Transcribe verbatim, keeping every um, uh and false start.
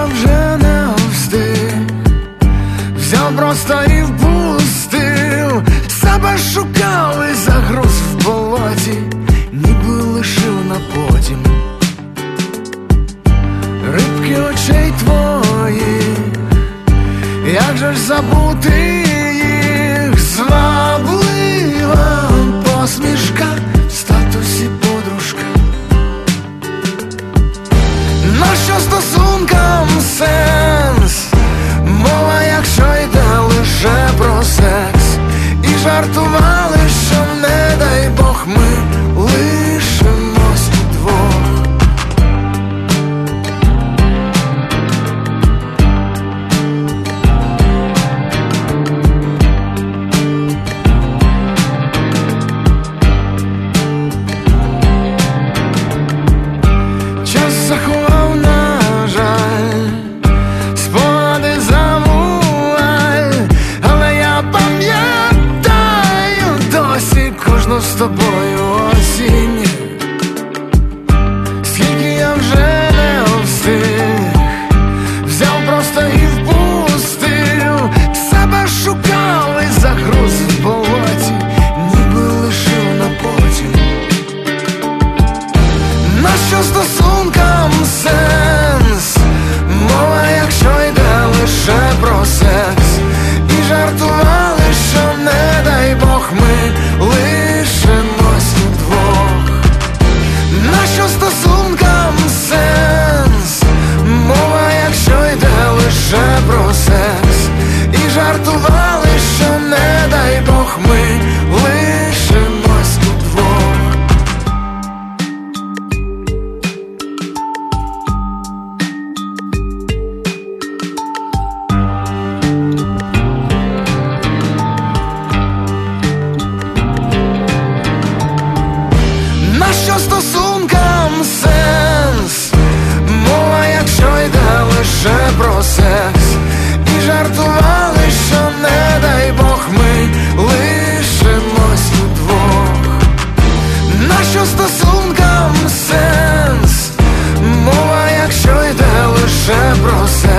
я вже не встиг, взяв просто і впустив, себе шукав і загруз в болоті, ніби лишив на потім рибки очей твоїх, як же ж забути їх, зваблива посмішка в статусі подружка. Нащо стосункам сенс? Мова, якщо йде лише про секс. І жартували, що не дай Бог ми лишимось удвох. Час заховав, на жаль, спогади за вуаль, але я пам'ятаю досі кожну з тобою осінь. Скільки я вже не встиг, взяв просто і впустив, себе шукав і загруз в болоті, ніби лишив на потім. Нащо стосункам сенс? Мова, якщо йде лише про секс. І жартували, що не дай Бог ми лишимось удвох. Нащо стосункам сенс? Мова, якщо йде лише про секс. І жартували, що не дай Бог ми лишимось удвох. Нащо стосункам сенс? Мова, якщо йде лише про секс. І жартували, що не дай Бог ми лишимось удвох. Нащо стосункам сенс? Мова, якщо йде лише про секс.